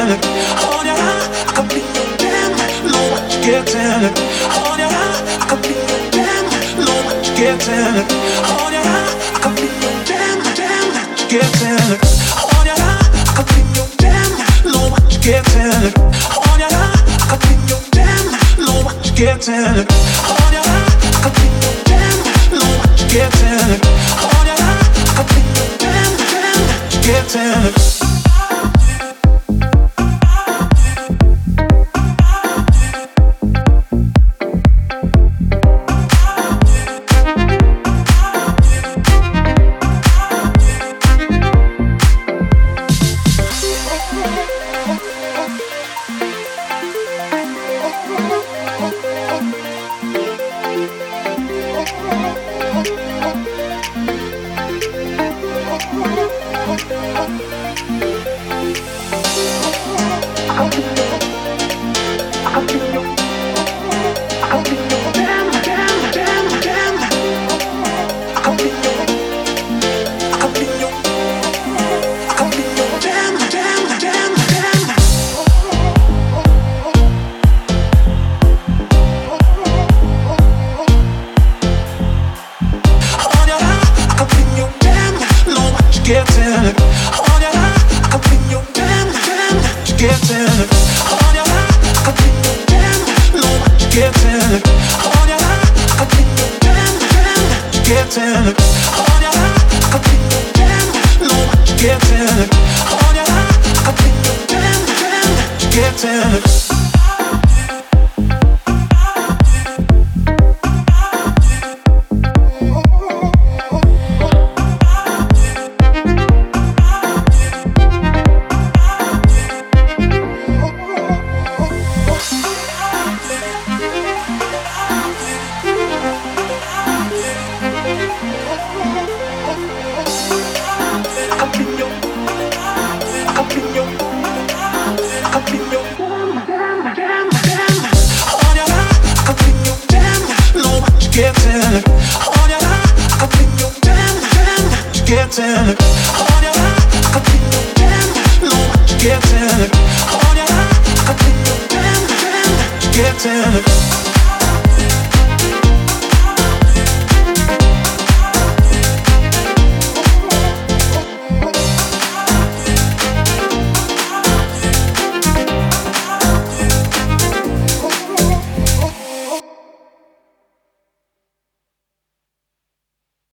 getting it. Oh yeah, I could be your damn. Know what you getting it. Oh yeah, I could be your damn. Know what you getting it. Oh yeah, I could be your damn, damn. You getting it. Oh yeah, I could be your damn. Know what you getting it. Oh yeah, I could be your damn. Know what you getting it. Oh yeah, I could be your damn. Know what you getting it. Oh yeah, I could be your damn, damn. You getting it. Getting it.